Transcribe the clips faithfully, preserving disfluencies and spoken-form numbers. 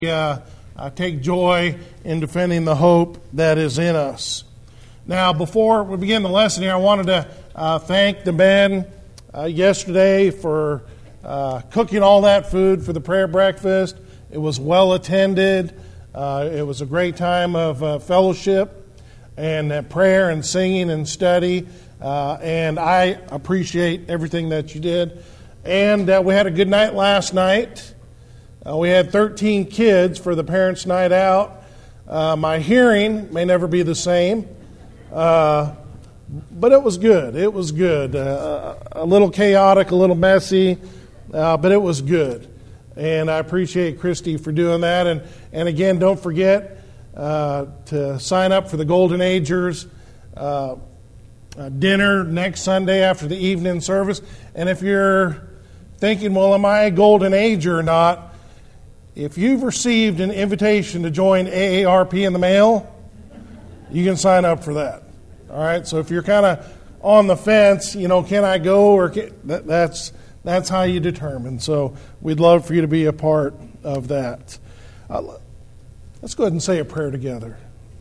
Uh, uh, take joy in defending the hope that is in us. Now, before we begin the lesson here, I wanted to uh, thank the men uh, yesterday for uh, cooking all that food for the prayer breakfast. It was well attended. Uh, it was a great time of uh, fellowship and uh, prayer and singing and study. Uh, and I appreciate everything that you did. And uh, we had a good night last night. Uh, we had thirteen kids for the parents' night out. Uh, my hearing may never be the same, uh, but it was good. It was good. Uh, a little chaotic, a little messy, uh, but it was good. And I appreciate Christy for doing that. And, and again, don't forget uh, to sign up for the Golden Agers uh, uh, dinner next Sunday after the evening service. And if you're thinking, well, am I a Golden Ager or not? If you've received an invitation to join A A R P in the mail, you can sign up for that. All right. So if you're kind of on the fence, you know, can I go or can, that, that's that's how you determine. So we'd love for you to be a part of that. Uh, let's go ahead and say a prayer together.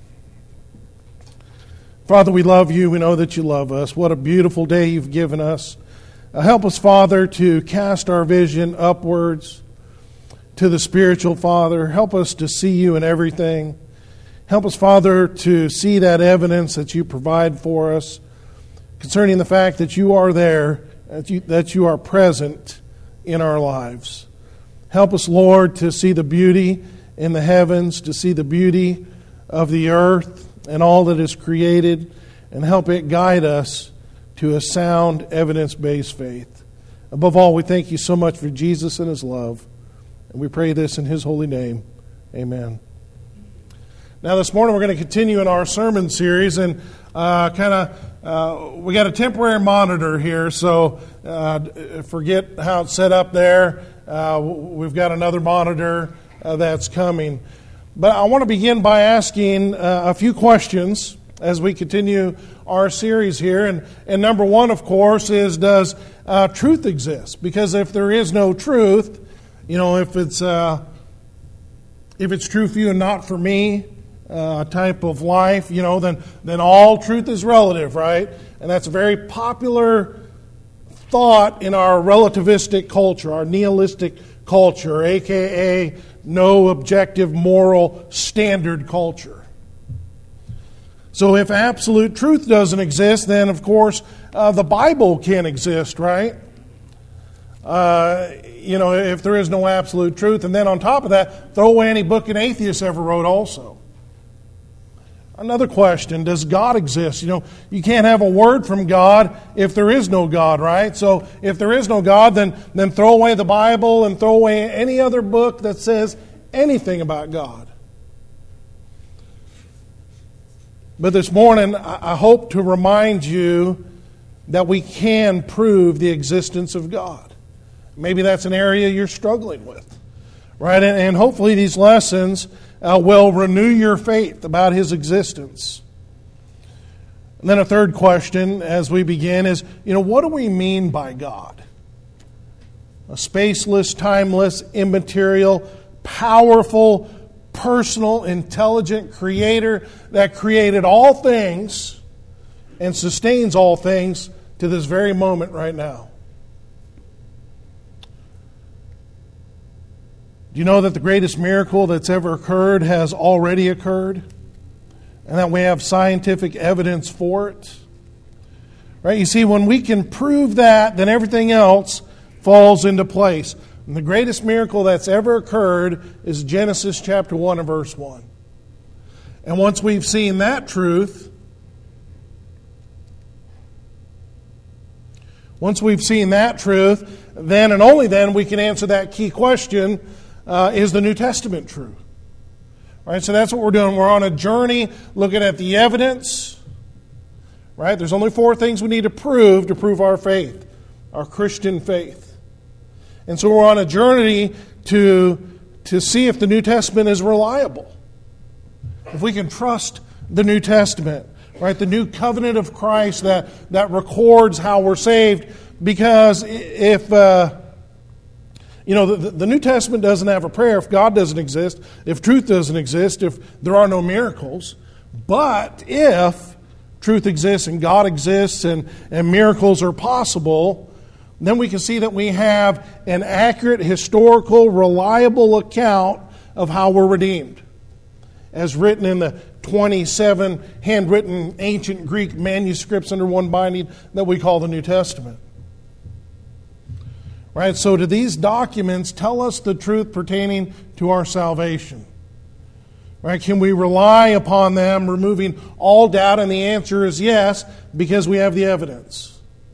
Father, we love you. We know that you love us. What a beautiful day you've given us. Uh, help us, Father, to cast our vision upwards to the spiritual, Father. Help us to see you in everything. Help us, Father, to see that evidence that you provide for us concerning the fact that you are there, that you, that you are present in our lives. Help us, Lord, to see the beauty in the heavens, to see the beauty of the earth and all that is created, and help it guide us to a sound, evidence-based faith. Above all, we thank you so much for Jesus and his love. And we pray this in his holy name. Amen. Now this morning we're going to continue in our sermon series, and uh, kind of uh, we got a temporary monitor here, so uh, forget how it's set up there. Uh, we've got another monitor uh, that's coming. But I want to begin by asking uh, a few questions as we continue our series here. And, and number one, of course, is does uh, truth exist? Because if there is no truth, you know, if it's uh, if it's true for you and not for me, uh, type of life, you know, then then all truth is relative, right? And that's a very popular thought in our relativistic culture, our nihilistic culture, a k a no objective moral standard culture. So if absolute truth doesn't exist, then of course uh, the Bible can't exist, right? Uh, you know, if there is no absolute truth. And then on top of that, throw away any book an atheist ever wrote also. Another question, does God exist? You know, you can't have a word from God if there is no God, right? So if there is no God, then, then throw away the Bible and throw away any other book that says anything about God. But this morning, I hope to remind you that we can prove the existence of God. Maybe that's an area you're struggling with, right? And, and hopefully these lessons uh, will renew your faith about his existence. And then a third question as we begin is, you know, what do we mean by God? A spaceless, timeless, immaterial, powerful, personal, intelligent creator that created all things and sustains all things to this very moment right now. Do you know that the greatest miracle that's ever occurred has already occurred? And that we have scientific evidence for it? Right? You see, when we can prove that, then everything else falls into place. And the greatest miracle that's ever occurred is Genesis chapter one and verse one. And once we've seen that truth, once we've seen that truth, then and only then we can answer that key question, uh, is the New Testament true? Right? So that's what we're doing. We're on a journey looking at the evidence. Right? There's only four things we need to prove to prove our faith, our Christian faith. And so we're on a journey to, to see if the New Testament is reliable. If we can trust the New Testament, right? The new covenant of Christ that, that records how we're saved. Because if, uh, You know, the, the New Testament doesn't have a prayer if God doesn't exist, if truth doesn't exist, if there are no miracles. But if truth exists and God exists and, and miracles are possible, then we can see that we have an accurate, historical, reliable account of how we're redeemed, as written in the twenty-seven handwritten ancient Greek manuscripts under one binding that we call the New Testament. Right? So do these documents tell us the truth pertaining to our salvation? Right? Can we rely upon them, removing all doubt? And the answer is yes, because we have the evidence.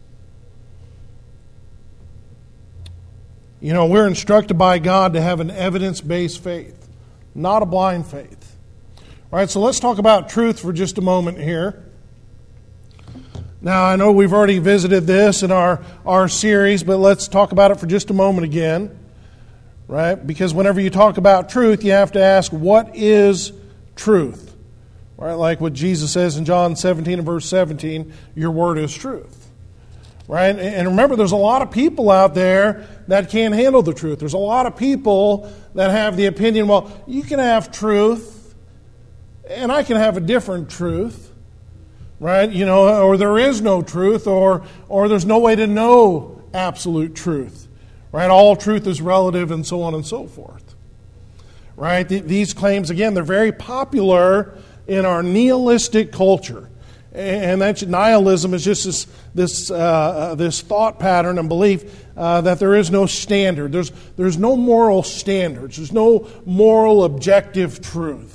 You know, we're instructed by God to have an evidence-based faith, not a blind faith. All right, so let's talk about truth for just a moment here. Now, I know we've already visited this in our, our series, but let's talk about it for just a moment again. Right? Because whenever you talk about truth, you have to ask, what is truth? Right? Like what Jesus says in John seventeen and verse seventeen, your word is truth. Right? And remember, there's a lot of people out there that can't handle the truth. There's a lot of people that have the opinion, well, you can have truth, and I can have a different truth. Right? You know, or there is no truth, or or there's no way to know absolute truth. Right? All truth is relative, and so on and so forth. Right? These claims, again, they're very popular in our nihilistic culture. And that's nihilism is just this this uh, this thought pattern and belief uh, that there is no standard. There's there's no moral standards. There's no moral objective truth.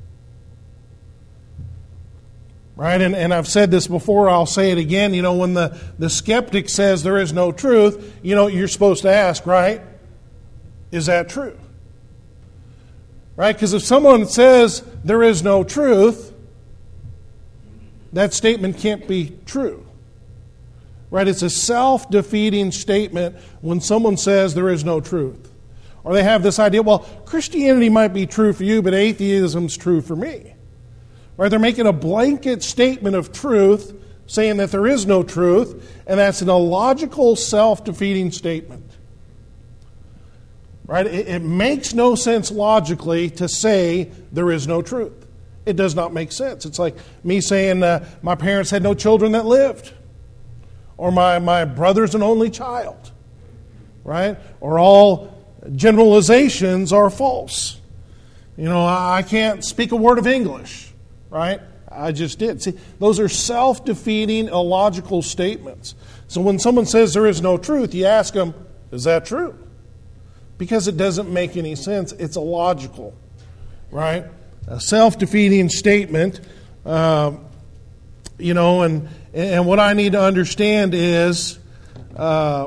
Right? And, and I've said this before, I'll say it again. You know, when the, the skeptic says there is no truth, you know, you're supposed to ask, right? Is that true? Right? Because if someone says there is no truth, that statement can't be true. Right? It's a self-defeating statement when someone says there is no truth. Or they have this idea, well, Christianity might be true for you, but atheism's true for me. Right? They're making a blanket statement of truth, saying that there is no truth, and that's an illogical, self-defeating statement. Right? It, it makes no sense logically to say there is no truth. It does not make sense. It's like me saying uh, my parents had no children that lived, or my, my brother's an only child, right? Or all generalizations are false. You know, I can't speak a word of English. Right? I just did. See, those are self-defeating, illogical statements. So when someone says there is no truth, you ask them, is that true? Because it doesn't make any sense. It's illogical. Right? A self-defeating statement. Uh, you know, and, and what I need to understand is uh,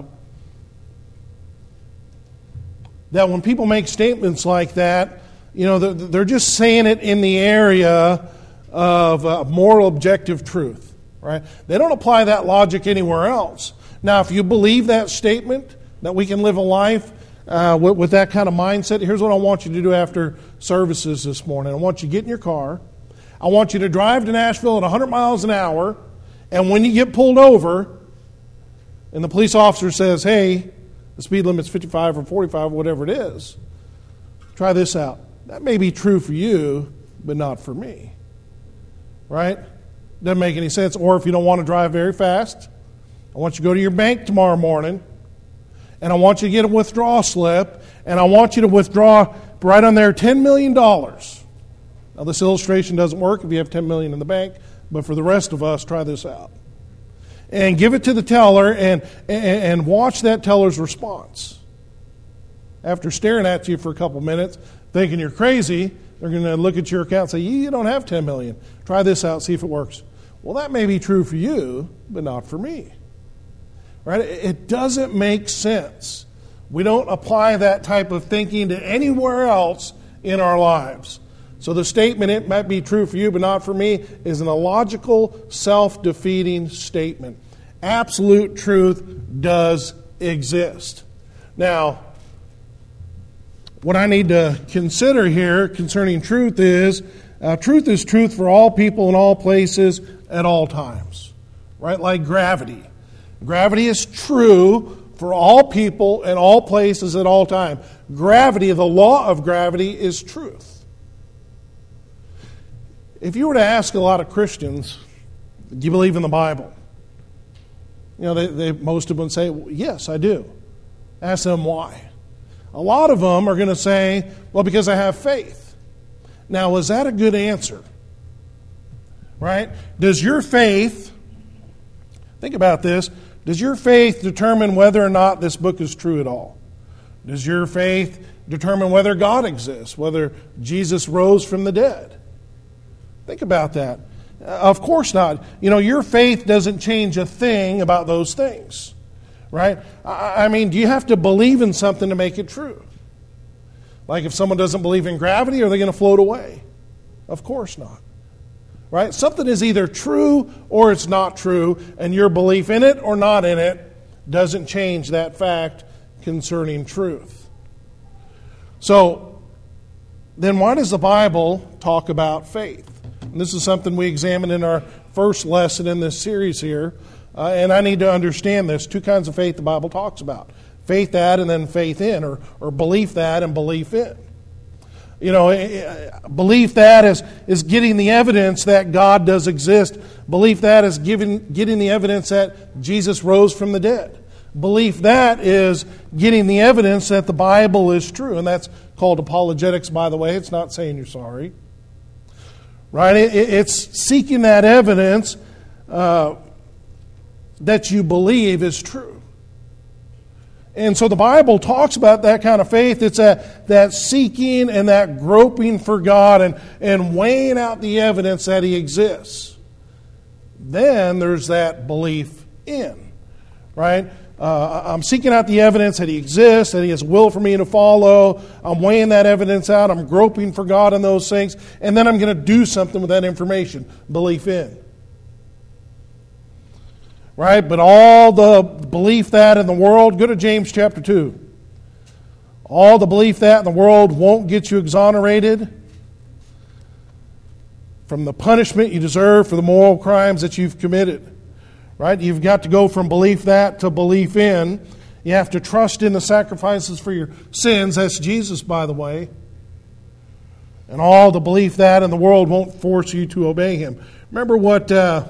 that when people make statements like that, you know, they're, they're just saying it in the area of uh, moral objective truth, right? They don't apply that logic anywhere else. Now, if you believe that statement, that we can live a life uh, with, with that kind of mindset, here's what I want you to do after services this morning. I want you to get in your car. I want you to drive to Nashville at one hundred miles an hour, and when you get pulled over, and the police officer says, hey, the speed limit's fifty-five or forty-five, or whatever it is, try this out. That may be true for you, but not for me. Right? Doesn't make any sense. Or if you don't want to drive very fast, I want you to go to your bank tomorrow morning, and I want you to get a withdrawal slip, and I want you to withdraw right on there ten million dollars. Now, this illustration doesn't work if you have ten million dollars in the bank, but for the rest of us, try this out. And give it to the teller, and, and, and watch that teller's response. After staring at you for a couple minutes, thinking you're crazy, they're going to look at your account and say, you don't have ten million dollars. Try this out, see if it works. Well, that may be true for you, but not for me. Right? It doesn't make sense. We don't apply that type of thinking to anywhere else in our lives. So the statement, it might be true for you, but not for me, is an illogical, self-defeating statement. Absolute truth does exist. Now, what I need to consider here concerning truth is, uh, truth is truth for all people in all places at all times. Right? Like gravity. Gravity is true for all people in all places at all time. Gravity, the law of gravity, is truth. If you were to ask a lot of Christians, do you believe in the Bible? You know, they, they, most of them would say, well, yes, I do. Ask them why. A lot of them are going to say, well, because I have faith. Now, is that a good answer? Right? Does your faith, think about this, does your faith determine whether or not this book is true at all? Does your faith determine whether God exists, whether Jesus rose from the dead? Think about that. Uh, of course not. You know, your faith doesn't change a thing about those things. Right? I, I mean, do you have to believe in something to make it true? Like if someone doesn't believe in gravity, are they going to float away? Of course not. Right? Something is either true or it's not true, and your belief in it or not in it doesn't change that fact concerning truth. So, then why does the Bible talk about faith? And this is something we examined in our first lesson in this series here, uh, and I need to understand this. Two kinds of faith the Bible talks about. Faith that and then faith in, or, or belief that and belief in. You know, belief that is, is getting the evidence that God does exist. Belief that is giving, getting the evidence that Jesus rose from the dead. Belief that is getting the evidence that the Bible is true. And that's called apologetics, by the way. It's not saying you're sorry. Right? It, it's seeking that evidence uh, that you believe is true. And so the Bible talks about that kind of faith. It's a, that seeking and that groping for God and, and weighing out the evidence that He exists. Then there's that belief in, right? Uh, I'm seeking out the evidence that He exists, that He has will for me to follow. I'm weighing that evidence out. I'm groping for God in those things. And then I'm going to do something with that information. Belief in. Right? But all the belief that in the world, go to James chapter two. All the belief that in the world won't get you exonerated from the punishment you deserve for the moral crimes that you've committed. Right? You've got to go from belief that to belief in. You have to trust in the sacrifices for your sins. That's Jesus, by the way. And all the belief that in the world won't force you to obey Him. Remember what Uh,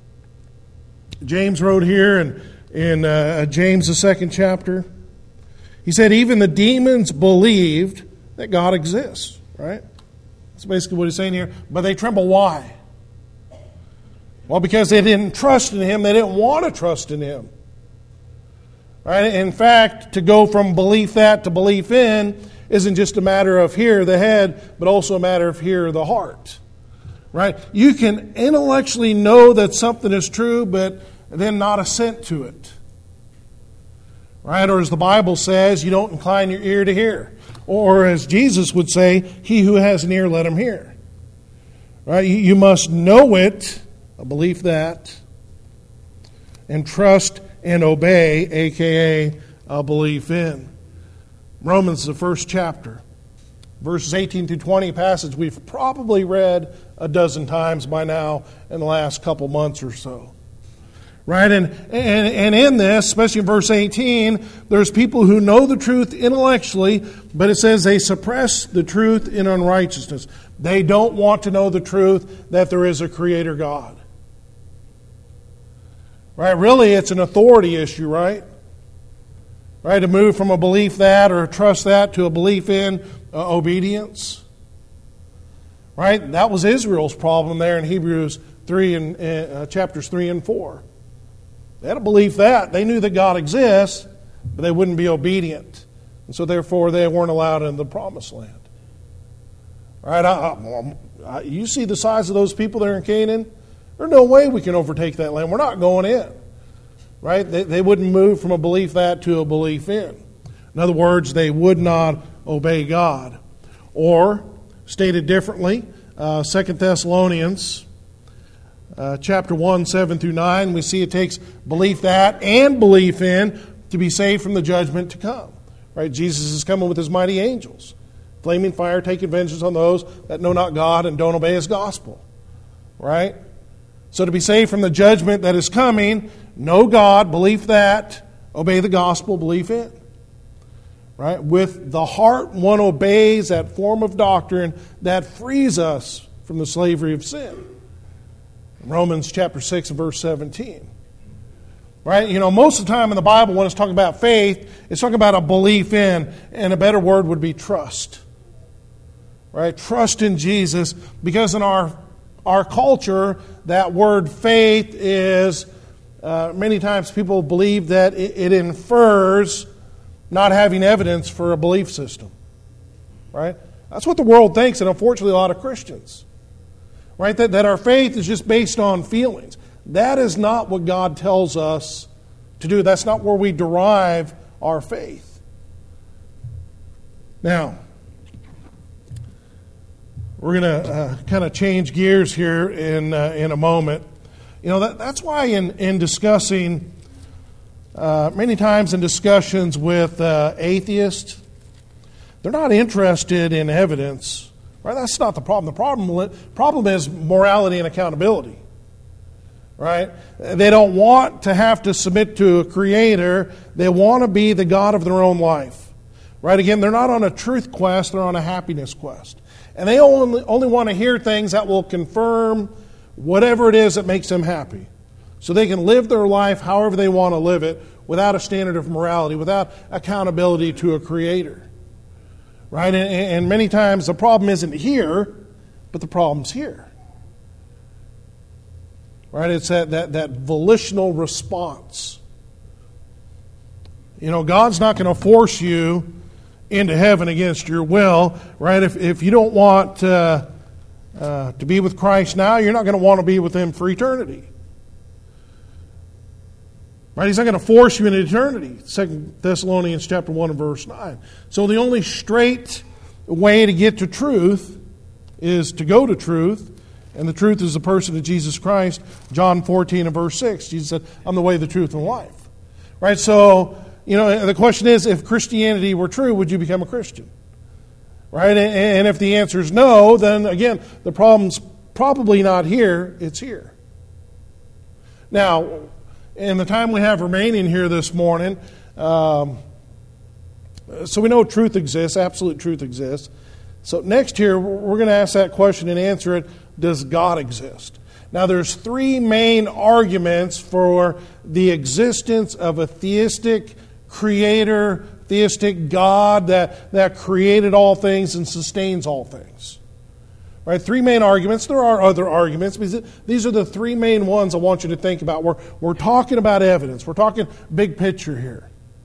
James wrote here in, in uh, James, the second chapter. He said, even the demons believed that God exists. Right? That's basically what he's saying here. But they tremble. Why? Well, because they didn't trust in Him. They didn't want to trust in Him. Right? In fact, to go from belief that to belief in isn't just a matter of here, the head, but also a matter of here, the heart. Right? You can intellectually know that something is true, but then not assent to it. Right? Or as the Bible says, you don't incline your ear to hear. Or as Jesus would say, he who has an ear, let him hear. Right? You must know it, a belief that, and trust and obey, a k a a belief in. Romans, the first chapter. Verses eighteen through twenty, passage we've probably read a dozen times by now in the last couple months or so. Right? And, and, and in this, especially in verse eighteen, there's people who know the truth intellectually, but it says they suppress the truth in unrighteousness. They don't want to know the truth that there is a Creator God. Right? Really, it's an authority issue, right? Right? To move from a belief that or a trust that to a belief in uh, obedience. Right? That was Israel's problem there in Hebrews three and uh, chapters three and four. They had a belief that. They knew that God exists, but they wouldn't be obedient. And so therefore they weren't allowed in the promised land. Right? I, I, you see the size of those people there in Canaan? There's no way we can overtake that land. We're not going in. Right? They, they wouldn't move from a belief that to a belief in. In other words, they would not obey God. Or, stated differently, uh, Second Thessalonians uh, chapter one, seven through nine, we see it takes belief that and belief in to be saved from the judgment to come. Right? Jesus is coming with His mighty angels. Flaming fire, taking vengeance on those that know not God and don't obey His gospel. Right? So to be saved from the judgment that is coming, know God, belief that, obey the gospel, belief in. Right? With the heart, one obeys that form of doctrine that frees us from the slavery of sin. Romans chapter six and verse seventeen. Right? You know, most of the time in the Bible when it's talking about faith, it's talking about a belief in, and a better word would be trust. Right? Trust in Jesus, because in our our culture, that word faith is, uh, many times people believe that it, it infers not having evidence for a belief system. Right? That's what the world thinks, and unfortunately a lot of Christians. Right? That, that our faith is just based on feelings. That is not what God tells us to do. That's not where we derive our faith. Now, we're going to uh, kind of change gears here in uh, in a moment. You know, that, that's why in, in discussing, uh, many times in discussions with uh, atheists, they're not interested in evidence. Right? That's not the problem. The problem, problem is morality and accountability. Right? They don't want to have to submit to a creator. They want to be the God of their own life. Right? Again, they're not on a truth quest, they're on a happiness quest. And they only, only want to hear things that will confirm whatever it is that makes them happy. So they can live their life however they want to live it without a standard of morality, without accountability to a creator. Right? And, and many times the problem isn't here, but the problem's here. Right? It's that, that, that volitional response. You know, God's not going to force you into heaven against your will. Right? If, if you don't want uh, uh, to be with Christ now, you're not going to want to be with Him for eternity. Right? He's not going to force you into eternity. Second Thessalonians chapter one and verse nine. So the only straight way to get to truth is to go to truth. And the truth is the person of Jesus Christ. John fourteen and verse six. Jesus said, I'm the way, the truth, and the life. Right? So, you know, the question is, if Christianity were true, would you become a Christian? Right? And if the answer is no, then again, the problem's probably not here, it's here. Now, in the time we have remaining here this morning, um, so we know truth exists, absolute truth exists. So next here, we're going to ask that question and answer it. Does God exist? Now, there's three main arguments for the existence of a theistic creator, theistic God that, that created all things and sustains all things. Right? Three main arguments. There are other arguments, but these are the three main ones I want you to think about. We're, we're talking about evidence. We're talking big picture here.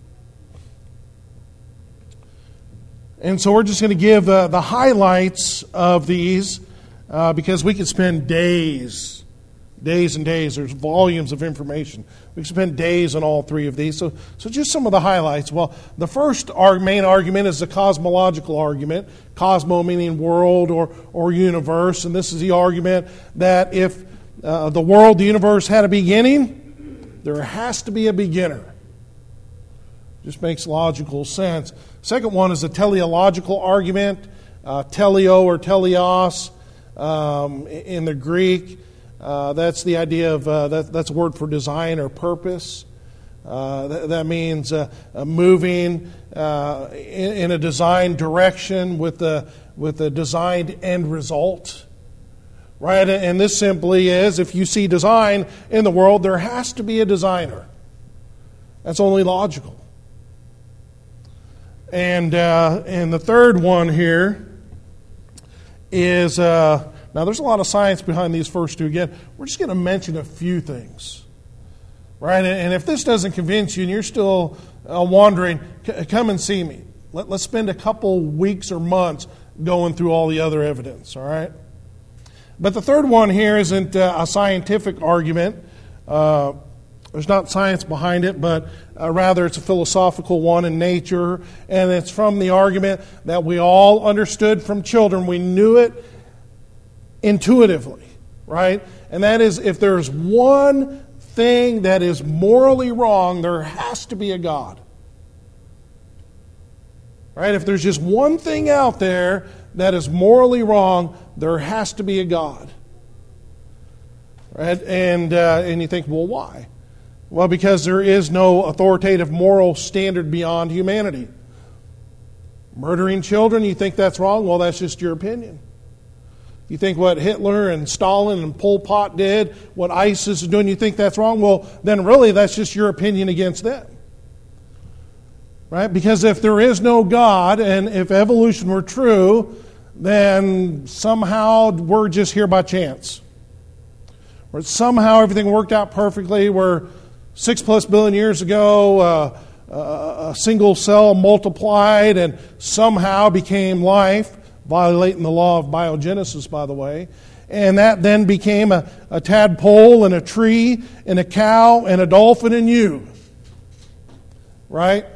And so we're just going to give uh, the highlights of these uh, because we could spend days, days and days. There's volumes of information. We could spend days on all three of these. So, so just some of the highlights. Well, the first our main argument is the cosmological argument. Cosmo meaning world or, or universe. And this is the argument that if uh, the world, the universe had a beginning, there has to be a beginner. Just makes logical sense. Second one is a teleological argument, uh, teleo or teleos um, in the Greek. Uh, that's the idea of, uh, that, that's a word for design or purpose. Uh, that, that means uh, uh, moving uh, in, in a designed direction with the, with a designed end result. Right? And this simply is, if you see design in the world, there has to be a designer. That's only logical. And uh, and the third one here is, uh, now there's a lot of science behind these first two. Again, we're just going to mention a few things. Right? And if this doesn't convince you and you're still uh, wondering, c- come and see me. Let, let's spend a couple weeks or months going through all the other evidence. All right? But the third one here isn't uh, a scientific argument. Uh, There's not science behind it, but uh, rather it's a philosophical one in nature. And it's from the argument that we all understood from children. We knew it intuitively, right? And that is, if there's one thing that is morally wrong, there has to be a God. Right? If there's just one thing out there that is morally wrong, there has to be a God. Right? And, uh, and you think, well, why? Well, because there is no authoritative moral standard beyond humanity. Murdering children, you think that's wrong? Well, that's just your opinion. You think what Hitler and Stalin and Pol Pot did, what ISIS is doing, you think that's wrong? Well, then really that's just your opinion against them. Right? Because if there is no God, and if evolution were true, then somehow we're just here by chance. Or somehow everything worked out perfectly, where six plus billion years ago, uh, uh, a single cell multiplied and somehow became life, violating the law of biogenesis, by the way. And that then became a, a tadpole and a tree and a cow and a dolphin and you. Right?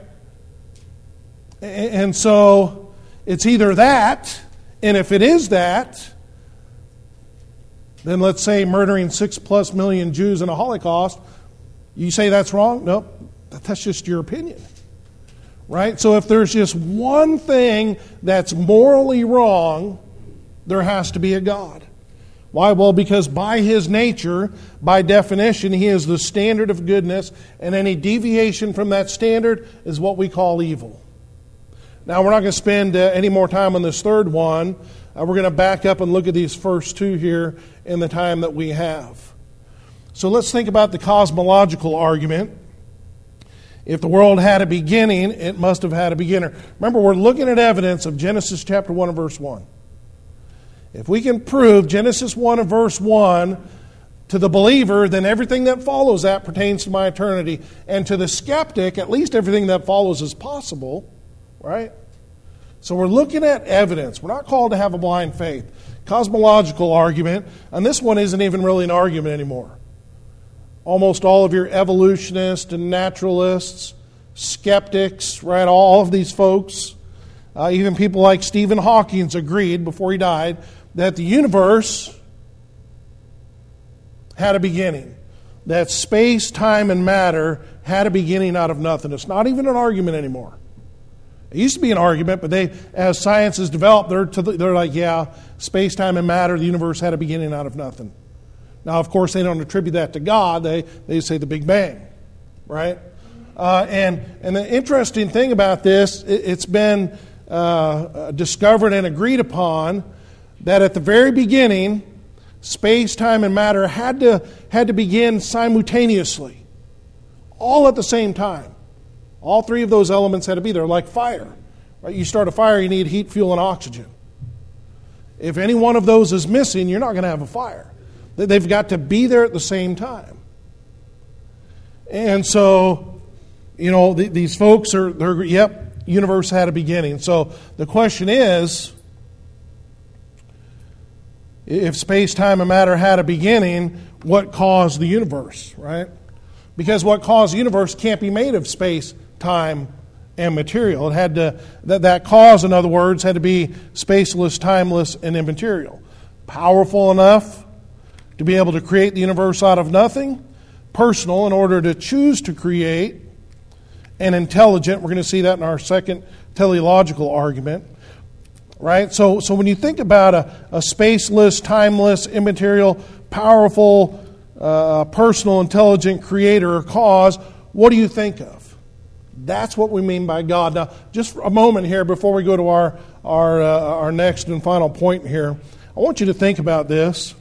And so it's either that, and if it is that, then let's say murdering six plus million Jews in a Holocaust, you say that's wrong? Nope, that's just your opinion. Right? So if there's just one thing that's morally wrong, there has to be a God. Why? Well, because by His nature, by definition, He is the standard of goodness, and any deviation from that standard is what we call evil. Now, we're not going to spend uh, any more time on this third one. Uh, we're going to back up and look at these first two here in the time that we have. So let's think about the cosmological argument. If the world had a beginning, it must have had a beginner. Remember, we're looking at evidence of Genesis chapter one and verse one. If we can prove Genesis one and verse one to the believer, then everything that follows that pertains to my eternity. And to the skeptic, at least everything that follows is possible. Right? So we're looking at evidence. We're not called to have a blind faith. Cosmological argument, and this one isn't even really an argument anymore. Almost all of your evolutionists and naturalists, skeptics, right, all of these folks, uh, even people like Stephen Hawking agreed before he died that the universe had a beginning. That space, time, and matter had a beginning out of nothing. It's not even an argument anymore. It used to be an argument, but they, as science has developed, they're, to the, they're like, yeah, space, time, and matter, the universe had a beginning out of nothing. Now, of course, they don't attribute that to God. They they say the Big Bang, right? Uh, and and the interesting thing about this, it, it's been uh, discovered and agreed upon that at the very beginning, space, time, and matter had to had to begin simultaneously, all at the same time. All three of those elements had to be there, like fire. Right? You start a fire, you need heat, fuel, and oxygen. If any one of those is missing, you're not going to have a fire. They've got to be there at the same time. And so, you know, th- these folks are, they're, yep, universe had a beginning. So the question is, if space, time, and matter had a beginning, what caused the universe, right? Because what caused the universe can't be made of space, time, and material. It had to, that, that cause, in other words, had to be spaceless, timeless, and immaterial. Powerful enough to be able to create the universe out of nothing, personal in order to choose to create, and intelligent. We're going to see that in our second teleological argument. Right? So, so when you think about a, a spaceless, timeless, immaterial, powerful, uh, personal, intelligent creator or cause, what do you think of? That's what we mean by God. Now, just for a moment here before we go to our our uh, our next and final point here, I want you to think about this.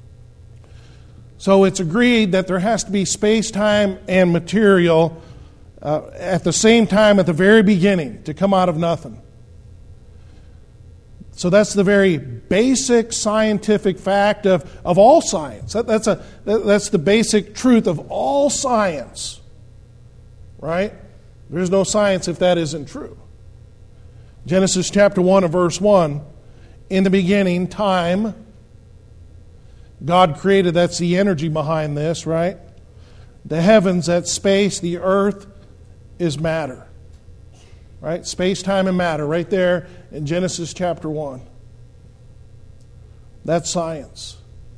So it's agreed that there has to be space, time, and material uh, at the same time at the very beginning to come out of nothing. So that's the very basic scientific fact of, of all science. That, that's a that's the basic truth of all science. Right? There's no science if that isn't true. Genesis chapter one and verse one, in the beginning, time. God created, that's the energy behind this, right? The heavens, that's space. The earth is matter. Right? Space, time, and matter, right there in Genesis chapter one. That's science.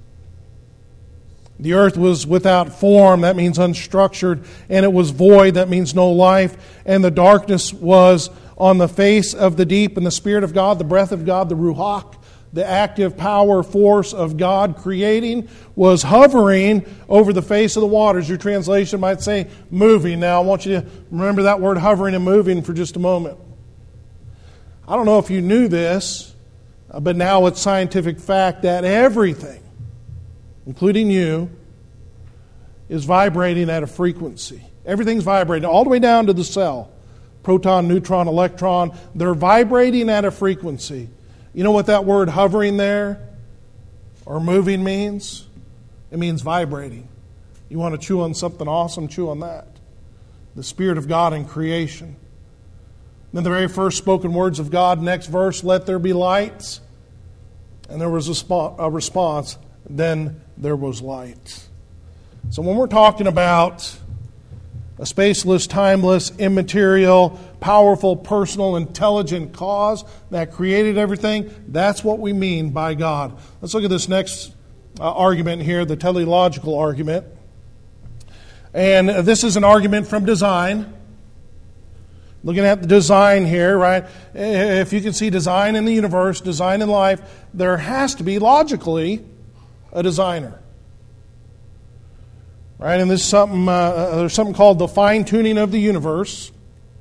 The earth was without form, that means unstructured, and it was void, that means no life, and the darkness was on the face of the deep, and the Spirit of God, the breath of God, the Ruach, the active power force of God creating, was hovering over the face of the waters. Your translation might say moving. Now I want you to remember that word hovering and moving for just a moment. I don't know if you knew this, but now it's scientific fact that everything, including you, is vibrating at a frequency. Everything's vibrating all the way down to the cell. Proton, neutron, electron, they're vibrating at a frequency. You know what that word hovering there or moving means? It means vibrating. You want to chew on something awesome, chew on that. The Spirit of God in creation. Then the very first spoken words of God, next verse, let there be light. And there was a, spo- a response, then there was light. So when we're talking about a spaceless, timeless, immaterial, powerful, personal, intelligent cause that created everything, that's what we mean by God. Let's look at this next uh, argument here, the teleological argument. And uh, this is an argument from design. Looking at the design here, right? If you can see design in the universe, design in life, there has to be, logically, a designer. Right, and this is something, uh, there's something called the fine-tuning of the universe.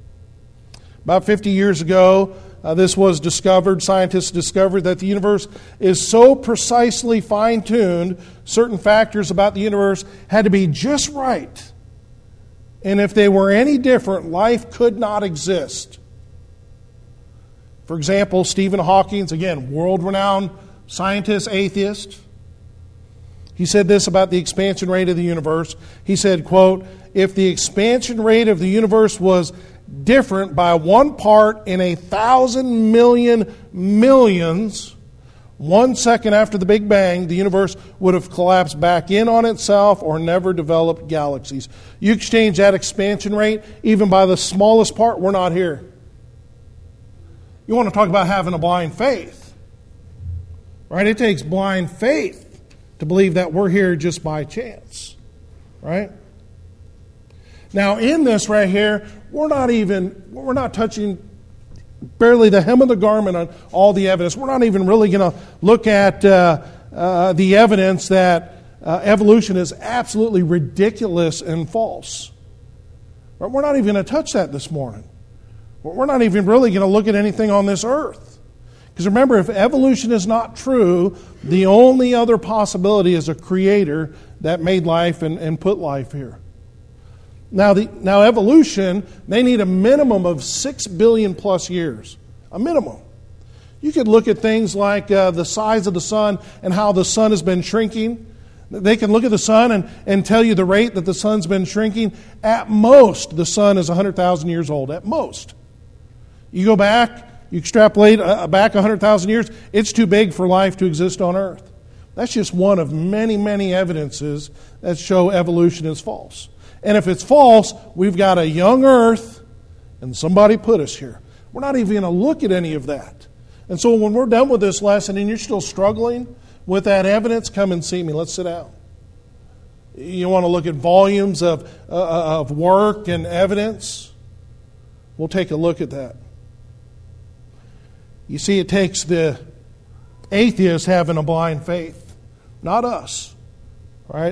About fifty years ago, uh, this was discovered. Scientists discovered that the universe is so precisely fine-tuned, certain factors about the universe had to be just right. And if they were any different, life could not exist. For example, Stephen Hawking, again, world-renowned scientist, atheist, he said this about the expansion rate of the universe. He said, quote, if the expansion rate of the universe was different by one part in a thousand million millions, one second after the Big Bang, the universe would have collapsed back in on itself or never developed galaxies. You exchange that expansion rate, even by the smallest part, we're not here. You want to talk about having a blind faith, right? It takes blind faith to believe that we're here just by chance, right? Now, in this right here, we're not even, we're not touching barely the hem of the garment on all the evidence. We're not even really going to look at uh, uh, the evidence that uh, evolution is absolutely ridiculous and false. Right? We're not even going to touch that this morning. We're not even really going to look at anything on this earth. Because remember, if evolution is not true, the only other possibility is a creator that made life and, and put life here. Now, the, now evolution, they need a minimum of six billion plus years. A minimum. You could look at things like uh, the size of the sun and how the sun has been shrinking. They can look at the sun and, and tell you the rate that the sun's been shrinking. At most, the sun is one hundred thousand years old. At most. You go back, you extrapolate uh, back one hundred thousand years, it's too big for life to exist on Earth. That's just one of many, many evidences that show evolution is false. And if it's false, we've got a young Earth, and somebody put us here. We're not even going to look at any of that. And so when we're done with this lesson and you're still struggling with that evidence, come and see me. Let's sit down. You want to look at volumes of, uh, of work and evidence? We'll take a look at that. You see, it takes the atheist having a blind faith, not us, right?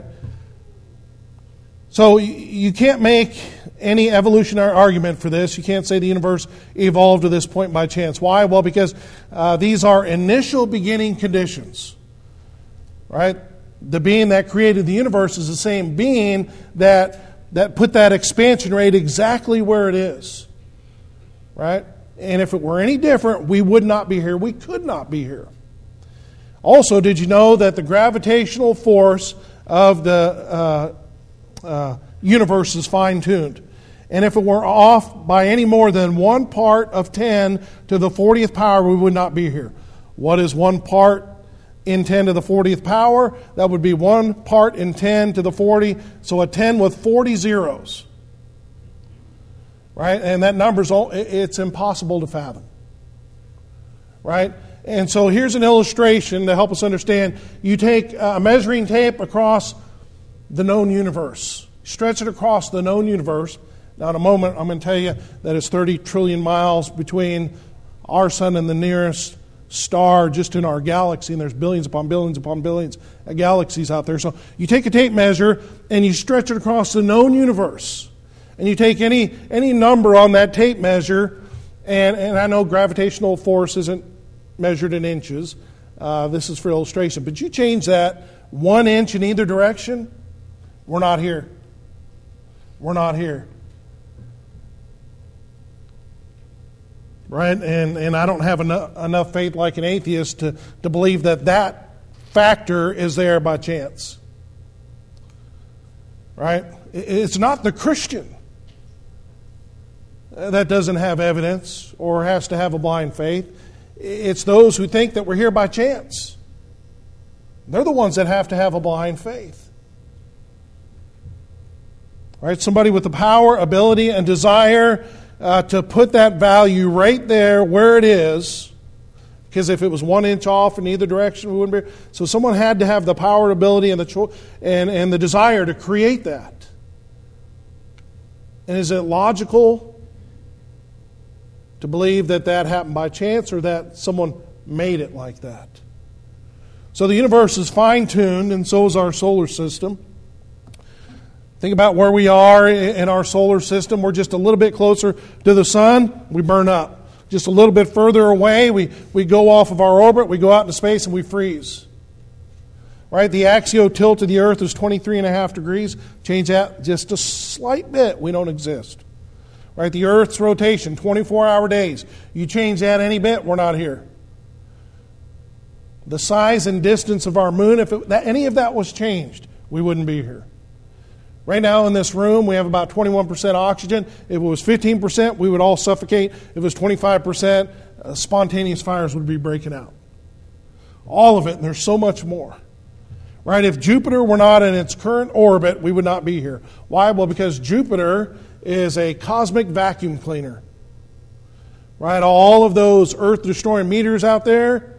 So you can't make any evolutionary argument for this. You can't say the universe evolved to this point by chance. Why? Well, because uh, these are initial beginning conditions, right? The being that created the universe is the same being that, that put that expansion rate exactly where it is, right? And if it were any different, we would not be here. We could not be here. Also, did you know that the gravitational force of the uh, uh, universe is fine-tuned? And if it were off by any more than one part of ten to the fortieth power, we would not be here. What is one part in ten to the fortieth power? That would be one part in ten to the forty. So a ten with forty zeros. Right? And that number's all, it's impossible to fathom. Right? And so here's an illustration to help us understand. You take a measuring tape across the known universe. Stretch it across the known universe. Now in a moment I'm going to tell you that it's thirty trillion miles between our sun and the nearest star just in our galaxy, and there's billions upon billions upon billions of galaxies out there. So you take a tape measure and you stretch it across the known universe, and you take any any number on that tape measure, and, and I know gravitational force isn't measured in inches. Uh, this is for illustration. But you change that one inch in either direction, we're not here. We're not here. Right? And and I don't have enough, enough faith like an atheist to, to believe that that factor is there by chance. Right? It's not the Christian that doesn't have evidence or has to have a blind faith. It's those who think that we're here by chance. They're the ones that have to have a blind faith. Right? Somebody with the power, ability, and desire uh, to put that value right there where it is. Because if it was one inch off in either direction, we wouldn't be. So someone had to have the power, ability, and the cho- and, and the desire to create that. And is it logical to believe that that happened by chance or that someone made it like that? So the universe is fine-tuned, and so is our solar system. Think about where we are in our solar system. We're just a little bit closer to the sun, we burn up. Just a little bit further away, we, we go off of our orbit, we go out into space, and we freeze. Right? The axial tilt of the Earth is twenty-three and a half degrees. Change that just a slight bit, we don't exist. Right? The Earth's rotation, twenty-four hour days. You change that any bit, we're not here. The size and distance of our moon, if it, that, any of that was changed, we wouldn't be here. Right now in this room, we have about twenty-one percent oxygen. If it was fifteen percent, we would all suffocate. If it was twenty-five percent, uh, spontaneous fires would be breaking out. All of it, and there's so much more. Right? If Jupiter were not in its current orbit, we would not be here. Why? Well, because Jupiter is a cosmic vacuum cleaner. Right? All of those Earth-destroying meteors out there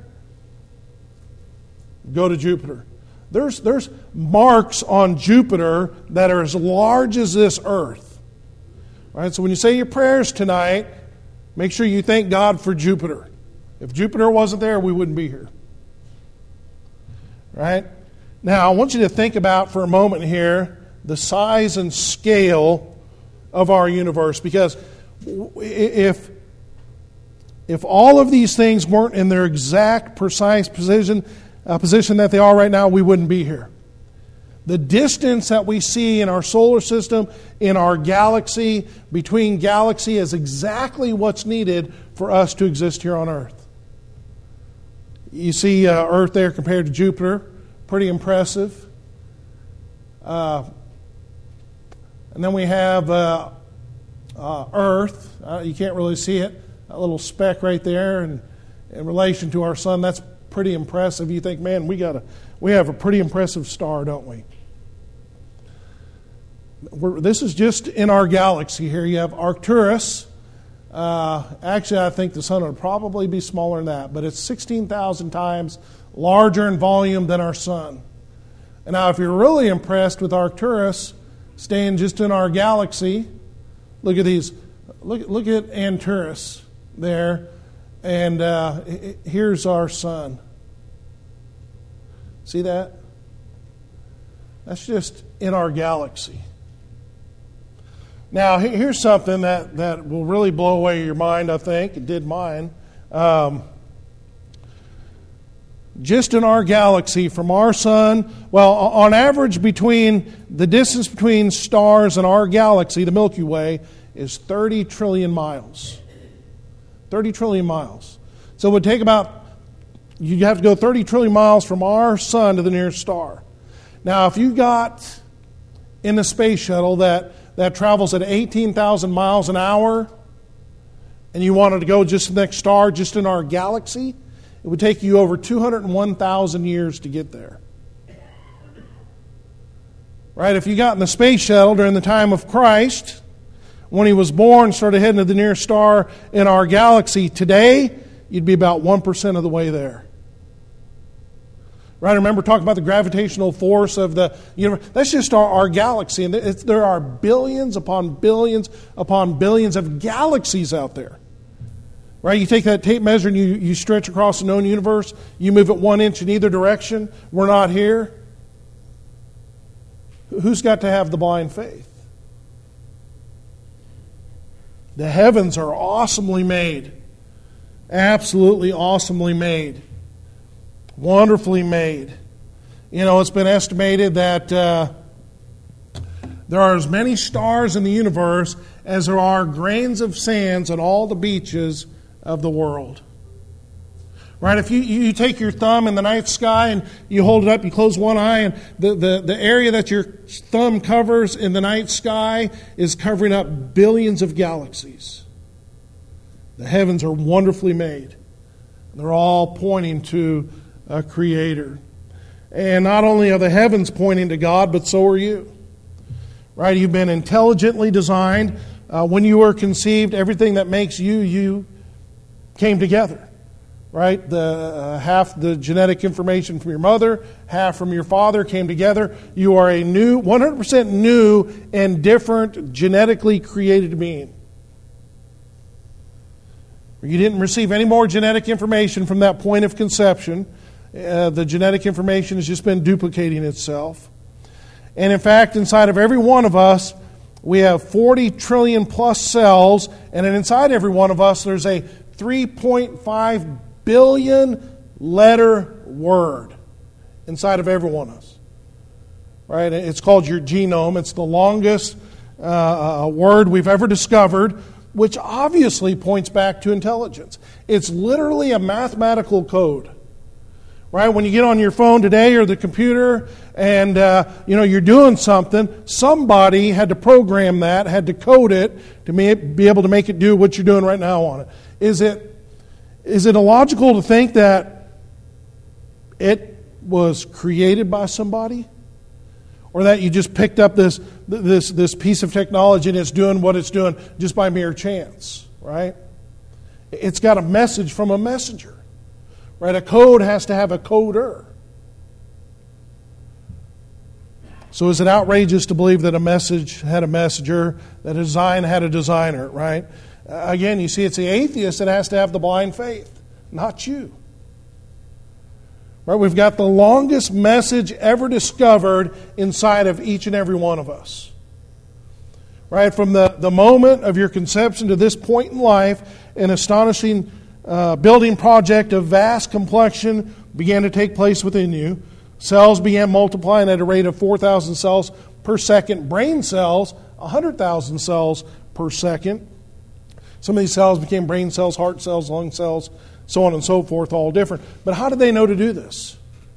go to Jupiter. There's, there's marks on Jupiter that are as large as this Earth. Right? So when you say your prayers tonight, make sure you thank God for Jupiter. If Jupiter wasn't there, we wouldn't be here. Right? Now, I want you to think about for a moment here the size and scale of our universe, because if if all of these things weren't in their exact, precise position, uh, position that they are right now, we wouldn't be here. The distance that we see in our solar system, in our galaxy, between galaxy, is exactly what's needed for us to exist here on Earth. You see uh, Earth there compared to Jupiter. Pretty impressive. Uh, and then we have uh, uh, Earth. Uh, you can't really see it. A little speck right there. And in relation to our sun, that's pretty impressive. You think, man, we got a, we have a pretty impressive star, don't we? We're, this is just in our galaxy here. You have Arcturus. Uh, actually, I think the sun would probably be smaller than that, but it's sixteen thousand times larger in volume than our sun. And now, if you're really impressed with Arcturus, staying just in our galaxy, look at these. Look, look at Antares there, and uh, here's our sun. See that? That's just in our galaxy. Now, here's something that, that will really blow away your mind, I think. It did mine. Um, just in our galaxy, from our sun, well, on average, between the distance between stars and our galaxy, the Milky Way, is thirty trillion miles. thirty trillion miles. So it would take about, you have to go thirty trillion miles from our sun to the nearest star. Now, if you got in the space shuttle that, that travels at eighteen thousand miles an hour, and you wanted to go just to the next star, just in our galaxy, it would take you over two hundred one thousand years to get there. Right? If you got in the space shuttle during the time of Christ, when he was born, started heading to the nearest star in our galaxy, today, you'd be about one percent of the way there. Right? Remember talking about the gravitational force of the universe. That's just our, our galaxy. And it's, there are billions upon billions upon billions of galaxies out there. Right? You take that tape measure and you, you stretch across the known universe. You move it one inch in either direction. We're not here. Who's got to have the blind faith? The heavens are awesomely made. Absolutely awesomely made. Wonderfully made. You know, it's been estimated that uh, there are as many stars in the universe as there are grains of sands on all the beaches of the world. Right? If you, you take your thumb in the night sky and you hold it up, you close one eye, and the, the, the area that your thumb covers in the night sky is covering up billions of galaxies. The heavens are wonderfully made. They're all pointing to a Creator. And not only are the heavens pointing to God, but so are you. Right? You've been intelligently designed. Uh, when you were conceived, everything that makes you, you came together. Right? The uh, half the genetic information from your mother, half from your father came together. You are a new, one hundred percent new and different genetically created being. You didn't receive any more genetic information from that point of conception. Uh, the genetic information has just been duplicating itself. And in fact, inside of every one of us, we have forty trillion plus cells, and inside every one of us, there's a three point five billion letter word inside of every one of us. Right? It's called your genome. It's the longest uh, word we've ever discovered, which obviously points back to intelligence. It's literally a mathematical code. Right? When you get on your phone today or the computer and uh, you know you're doing something, somebody had to program that, had to code it to be able to make it do what you're doing right now on it. Is it is it illogical to think that it was created by somebody? Or that you just picked up this this this piece of technology and it's doing what it's doing just by mere chance, right? It's got a message from a messenger. Right? A code has to have a coder. So is it outrageous to believe that a message had a messenger, that a design had a designer, right? Uh, again, you see, it's the atheist that has to have the blind faith, not you. Right? We've got the longest message ever discovered inside of each and every one of us. Right? From the, the moment of your conception to this point in life, an astonishing Uh, building project of vast complexion began to take place within you. Cells began multiplying at a rate of four thousand cells per second. Brain cells, one hundred thousand cells per second. Some of these cells became brain cells, heart cells, lung cells, so on and so forth, all different. But how did they know to do this?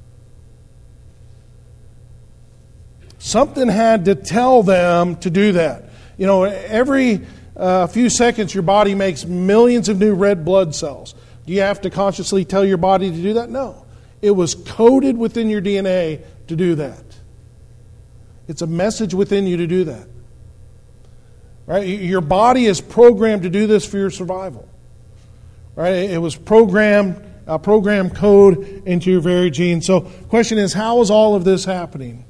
Something had to tell them to do that. You know, every A uh, few seconds, your body makes millions of new red blood cells. Do you have to consciously tell your body to do that? No. It was coded within your D N A to do that. It's a message within you to do that. Right? Your body is programmed to do this for your survival. Right? It was programmed, a program code into your very genes. So, the question is, how is all of this happening?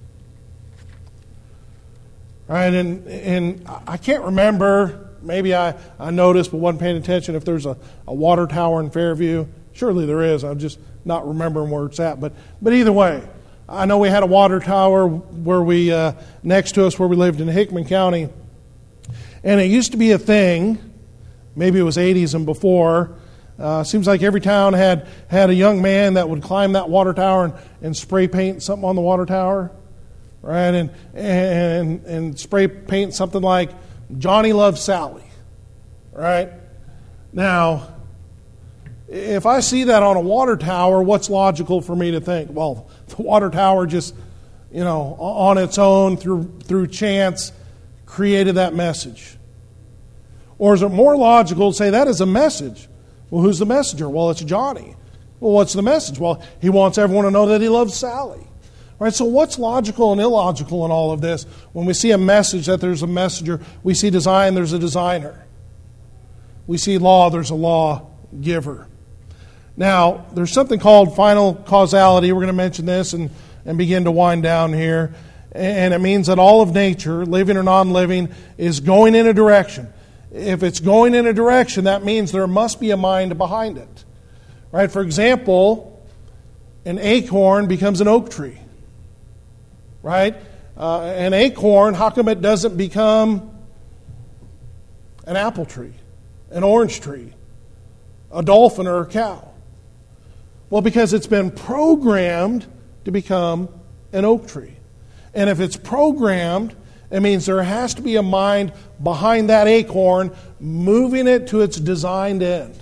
All right, and and I can't remember. Maybe I, I noticed but wasn't paying attention if there's a, a water tower in Fairview. Surely there is. I'm just not remembering where it's at. But but either way, I know we had a water tower where we uh, next to us where we lived in Hickman County. And it used to be a thing. Maybe it was eighties and before. Uh, seems like every town had, had a young man that would climb that water tower and, and spray paint something on the water tower. Right? And, and, and spray paint something like Johnny loves Sally, right? Now, if I see that on a water tower, what's logical for me to think? Well, the water tower just, you know, on its own through through chance created that message. Or is it more logical to say that is a message? Well, who's the messenger? Well, it's Johnny. Well, what's the message? Well, he wants everyone to know that he loves Sally. Right, so what's logical and illogical in all of this? When we see a message that there's a messenger, we see design, there's a designer. We see law, there's a law giver. Now, there's something called final causality. We're going to mention this and, and begin to wind down here. And it means that all of nature, living or non-living, is going in a direction. if it's going in a direction, that means there must be a mind behind it. Right? For example, an acorn becomes an oak tree. Right? Uh, an acorn, how come it doesn't become an apple tree, an orange tree, a dolphin, or a cow? Well, because it's been programmed to become an oak tree. And if it's programmed, it means there has to be a mind behind that acorn moving it to its designed end.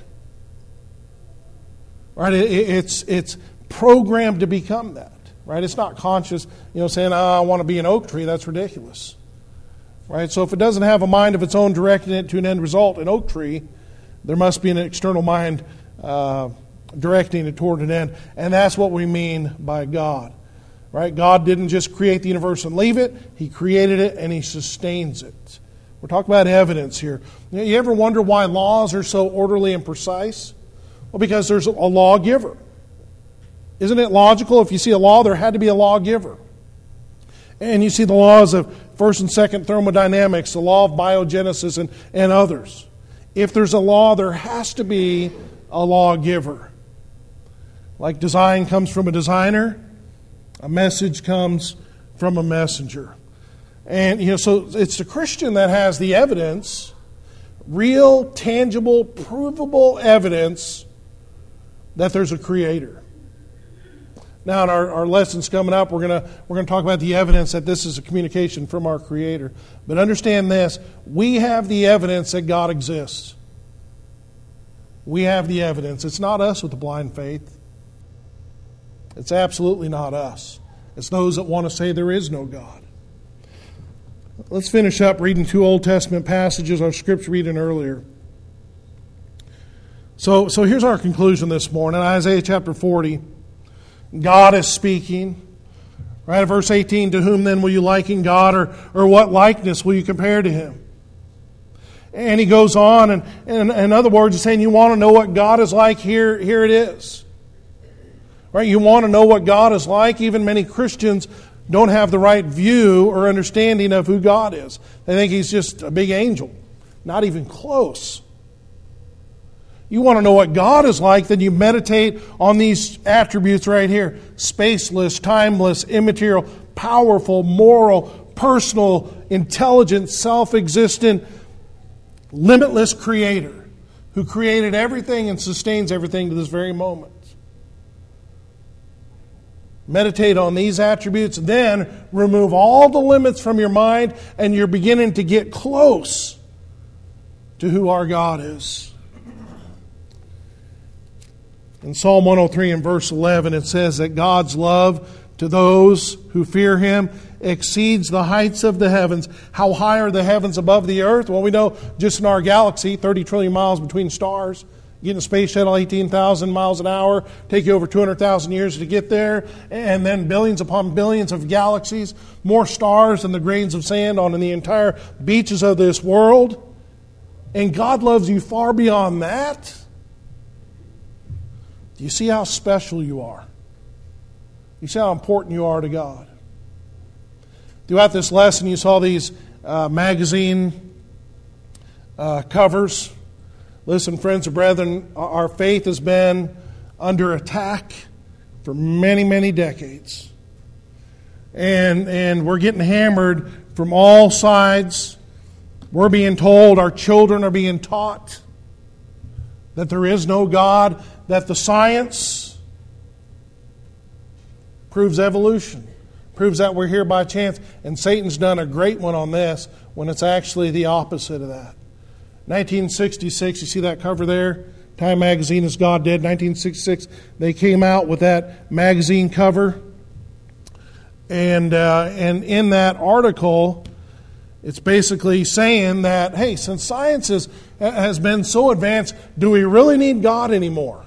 Right? It, it's, it's programmed to become that. Right? It's not conscious, you know, saying, oh, I want to be an oak tree. That's ridiculous. Right? So if it doesn't have a mind of its own directing it to an end result, an oak tree, there must be an external mind uh, directing it toward an end. And that's what we mean by God. Right? God didn't just create the universe and leave it. He created it and He sustains it. We're talking about evidence here. You ever wonder why laws are so orderly and precise? Well, because there's a lawgiver. Isn't it logical? If you see a law, there had to be a lawgiver. And you see the laws of first and second thermodynamics, the law of biogenesis, and, and others. If there's a law, there has to be a lawgiver. Like design comes from a designer, a message comes from a messenger. And, you know, so it's the Christian that has the evidence, real, tangible, provable evidence that there's a creator. Now, in our, our lessons coming up, we're going to we're going to talk about the evidence that this is a communication from our Creator. But understand this, we have the evidence that God exists. We have the evidence. It's not us with the blind faith. It's absolutely not us. It's those that want to say there is no God. Let's finish up reading two Old Testament passages, our scripture reading earlier. So, so here's our conclusion this morning. Isaiah chapter forty. God is speaking. Right, verse eighteen, to whom then will you liken God, or, or what likeness will you compare to Him? And he goes on, and, and in other words, he's saying you want to know what God is like, here, here it is. Right, you want to know what God is like. Even many Christians don't have the right view or understanding of who God is. They think He's just a big angel. Not even close. You want to know what God is like, then you meditate on these attributes right here. Spaceless, timeless, immaterial, powerful, moral, personal, intelligent, self-existent, limitless Creator who created everything and sustains everything to this very moment. Meditate on these attributes, then remove all the limits from your mind, and you're beginning to get close to who our God is. In Psalm one oh three and verse eleven, it says that God's love to those who fear Him exceeds the heights of the heavens. How high are the heavens above the earth? Well, we know just in our galaxy, thirty trillion miles between stars. Get in a space shuttle, eighteen thousand miles an hour, take you over two hundred thousand years to get there, and then billions upon billions of galaxies, more stars than the grains of sand on the entire beaches of this world. And God loves you far beyond that. Do you see how special you are? You see how important you are to God? Throughout this lesson, you saw these uh, magazine uh, covers. Listen, friends and brethren, our faith has been under attack for many, many decades. And, and we're getting hammered from all sides. We're being told, our children are being taught that there is no God, that the science proves evolution, proves that we're here by chance. And Satan's done a great one on this when it's actually the opposite of that. nineteen sixty-six, you see that cover there? Time Magazine, Is God Dead? nineteen sixty-six, they came out with that magazine cover. And, uh, and in that article, it's basically saying that, hey, since science is, has been so advanced, do we really need God anymore?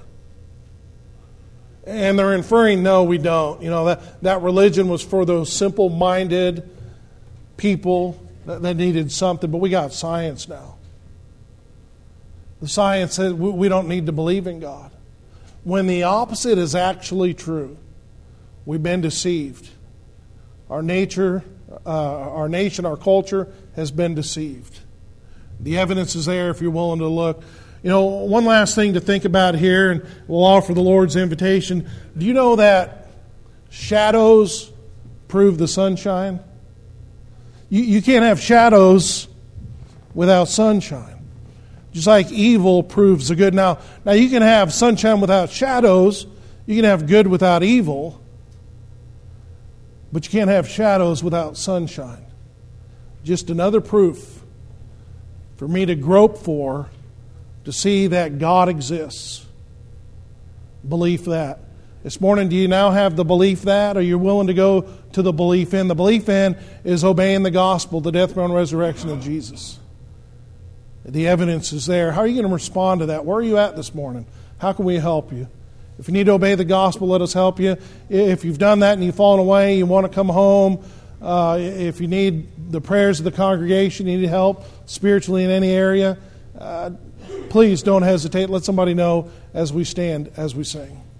And they're inferring, no, we don't. You know, that, that religion was for those simple-minded people that, that needed something, but we got science now. The science says we don't need to believe in God. When the opposite is actually true, we've been deceived. Our nature, uh, our nation, our culture has been deceived. The evidence is there if you're willing to look. You know, one last thing to think about here, and we'll offer the Lord's invitation. Do you know that shadows prove the sunshine? You, you can't have shadows without sunshine. Just like evil proves the good. Now, now you can have sunshine without shadows. You can have good without evil. But you can't have shadows without sunshine. Just another proof for me to grope for, to see that God exists. Belief that. This morning, do you now have the belief that? Are you willing to go to the belief in? The belief in is obeying the gospel, the death, burial, and resurrection of Jesus. The evidence is there. How are you going to respond to that? Where are you at this morning? How can we help you? If you need to obey the gospel, let us help you. If you've done that and you've fallen away, you want to come home, uh, if you need the prayers of the congregation, you need help spiritually in any area, uh, please don't hesitate. Let somebody know as we stand, as we sing.